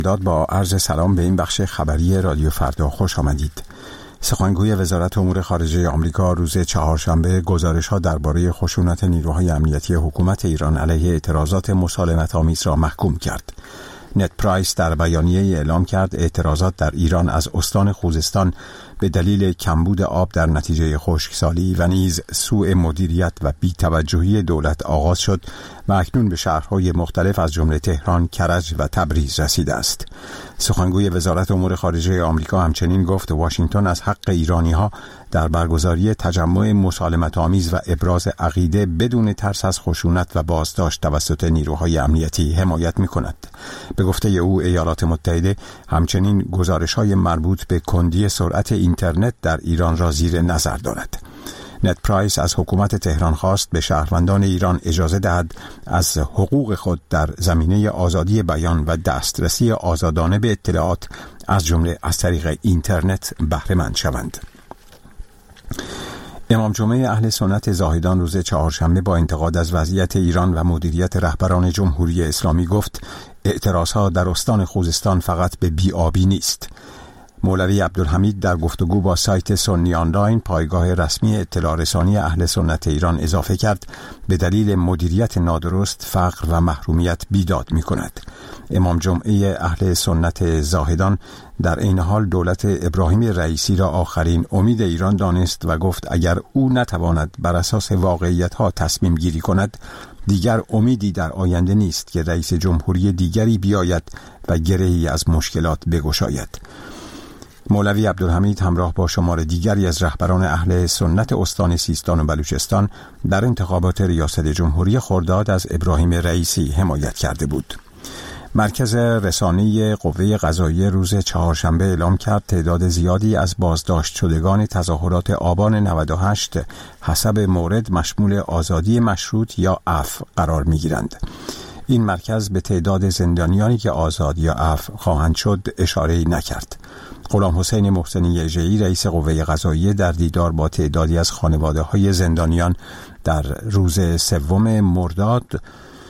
با عرض سلام به این بخش خبری رادیو فردا خوش آمدید. سخنگوی وزارت امور خارجه آمریکا روز چهارشنبه گزارش‌ها درباره خشونت نیروهای امنیتی حکومت ایران علیه اعتراضات مسالمت‌آمیز را محکوم کرد. نت پرایس در بیانیه‌ای اعلام کرد اعتراضات در ایران از استان خوزستان به دلیل کمبود آب در نتیجه خشکسالی و نیز سوء مدیریت و بی‌توجهی دولت آغاز شد و اکنون به شهرهای مختلف از جمله تهران، کرج و تبریز رسیده است. سخنگوی وزارت امور خارجه آمریکا همچنین گفت واشنگتن از حق ایرانی‌ها در برگزاری تجمع مسالمت‌آمیز و ابراز عقیده بدون ترس از خشونت و بازداشت توسط نیروهای امنیتی حمایت می‌کند. به گفته او ایالات متحده همچنین گزارش‌های مربوط به کندی سرعت اینترنت در ایران را زیر نظر دارد. نت پرایس از حکومت تهران خواست به شهروندان ایران اجازه دهد از حقوق خود در زمینه آزادی بیان و دسترسی آزادانه به اطلاعات از جمله از طریق اینترنت بهره مند شوند. امام جمعه اهل سنت زاهدان روز چهارشنبه با انتقاد از وضعیت ایران و مدیریت رهبران جمهوری اسلامی گفت اعتراضها در استان خوزستان فقط به بی‌آبی نیست. مولوی عبدالحمید در گفتگو با سایت سنی آنلاین پایگاه رسمی اطلاع رسانی اهل سنت ایران اضافه کرد به دلیل مدیریت نادرست، فقر و محرومیت بیداد می کند. امام جمعه اهل سنت زاهدان در این حال دولت ابراهیم رئیسی را آخرین امید ایران دانست و گفت اگر او نتواند بر اساس واقعیت ها تصمیم گیری کند دیگر امیدی در آینده نیست که رئیس جمهوری دیگری بیاید و گره‌ای از مشکلات بگشاید. مولوی عبدالحمید همراه با شمار دیگری از رهبران اهل سنت استان سیستان و بلوچستان در انتخابات ریاست جمهوری خرداد از ابراهیم رئیسی حمایت کرده بود. مرکز رسانه‌ای قوه قضاییه روز چهارشنبه اعلام کرد تعداد زیادی از بازداشت شدگان تظاهرات آبان 98 حسب مورد مشمول آزادی مشروط یا عفو قرار می‌گیرند. این مرکز به تعداد زندانیانی که آزاد یا عفو خواهند شد اشاره‌ای نکرد. غلام حسین محسنی اژه‌ای رئیس قوه قضاییه در دیدار با تعدادی از خانواده‌های زندانیان در روز 3 مرداد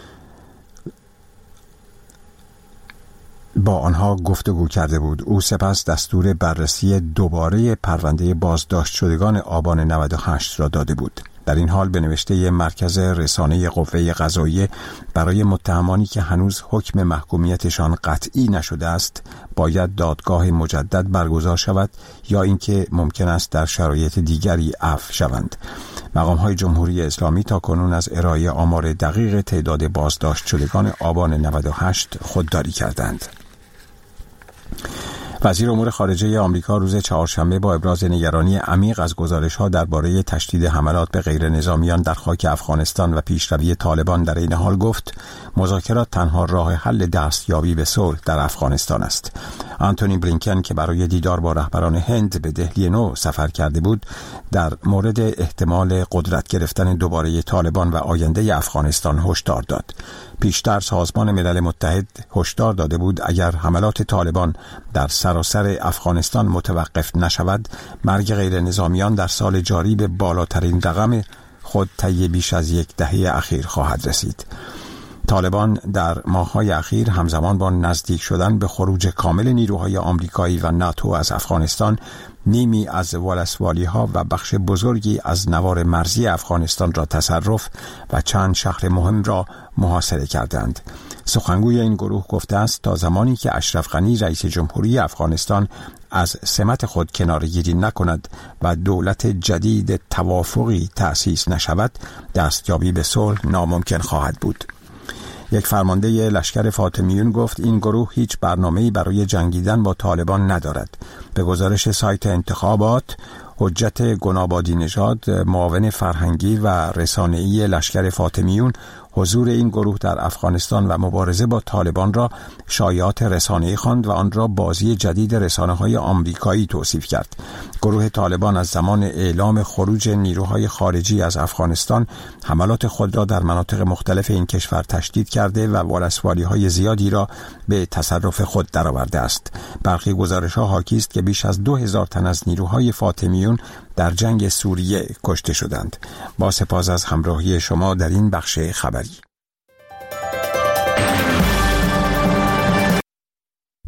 با آنها گفتگو کرده بود. او سپس دستور بررسی دوباره پرونده بازداشت شدگان آبان 98 را داده بود. در این حال به نوشته مرکز رسانه قوه قضاییه برای متهمانی که هنوز حکم محکومیتشان قطعی نشده است باید دادگاه مجدد برگزار شود یا اینکه ممکن است در شرایط دیگری عفو شوند. مقام‌های جمهوری اسلامی تا کنون از ارائه آمار دقیق تعداد بازداشت شدگان آبان 98 خودداری کردند. وزیر امور خارجه آمریکا روز چهارشنبه با ابراز نگرانی عمیق از گزارش‌ها درباره تشدید حملات به غیر نظامیان در خاک افغانستان و پیشروی طالبان در این حال گفت مذاکرات تنها راه حل دستیابی به صلح در افغانستان است. آنتونی بلینکن که برای دیدار با رهبران هند به دهلی نو سفر کرده بود در مورد احتمال قدرت گرفتن دوباره طالبان و آینده افغانستان هشدار داد. پیشتر سازمان ملل متحد هشدار داده بود اگر حملات طالبان در سراسر افغانستان متوقف نشود مرگ غیر نظامیان در سال جاری به بالاترین رقم خود طی بیش از 10 دهه اخیر خواهد رسید. طالبان در ماه‌های اخیر همزمان با نزدیک شدن به خروج کامل نیروهای آمریکایی و ناتو از افغانستان نیمی از ولسوالی‌ها و بخش بزرگی از نوار مرزی افغانستان را تصرف و چند شهر مهم را محاصره کردند. سخنگوی این گروه گفته است تا زمانی که اشرف غنی رئیس جمهوری افغانستان از سمت خود کناره‌گیری نکند و دولت جدید توافقی تأسیس نشود دستیابی به صلح ناممکن خواهد بود. یک فرمانده لشکر فاطمیون گفت این گروه هیچ برنامه‌ای برای جنگیدن با طالبان ندارد. به گزارش سایت انتخابات حجت گنابادی نژاد معاون فرهنگی و رسانه‌ای لشکر فاطمیون حضور این گروه در افغانستان و مبارزه با طالبان را شایعات رسانه‌ای خواند و آن را بازی جدید رسانه‌های آمریکایی توصیف کرد. گروه طالبان از زمان اعلام خروج نیروهای خارجی از افغانستان حملات خود را در مناطق مختلف این کشور تشدید کرده و ولسوالی‌های زیادی را به تصرف خود درآورده است. برخی گزارش‌ها حاکی است که بیش از 2000 تن از نیروهای فاطمیون در جنگ سوریه کشته شدند. با سپاس از همراهی شما در این بخش خبری.